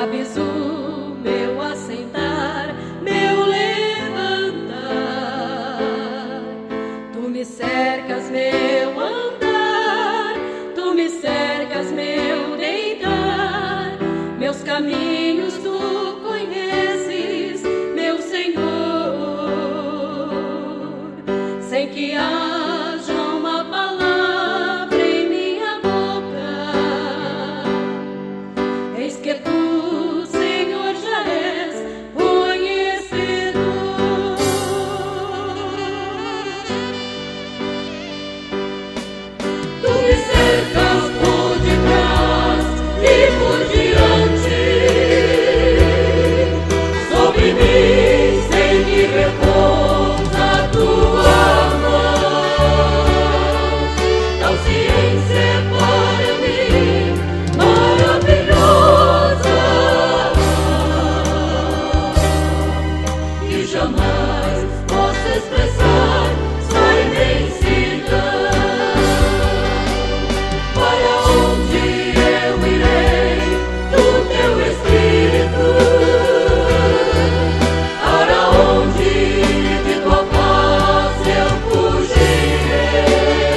sabes o meu assentar, meu levantar. Tu me cercas, meu andar, tu me cercas, meu deitar. Meus caminhos tu conheces, meu Senhor, sem que haja uma palavra em minha boca. Eis que tu, Senhor, já és conhecido. Tu me cercas por detrás e por diante, sobre mim sei que repousa a tua mão. Tal ciência é para mim maravilhosa, que jamais posso expressar sua imensidão. Para onde eu irei do teu Espírito? Para onde de tua paz eu fugirei?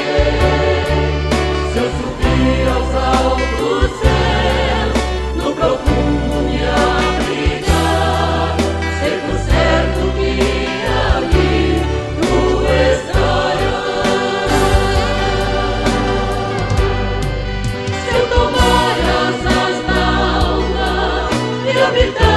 Se eu subir aos altos céus, no profundo me abrigar, sei por certo que ali tu estarás. Se eu tomar asas da alma e habitar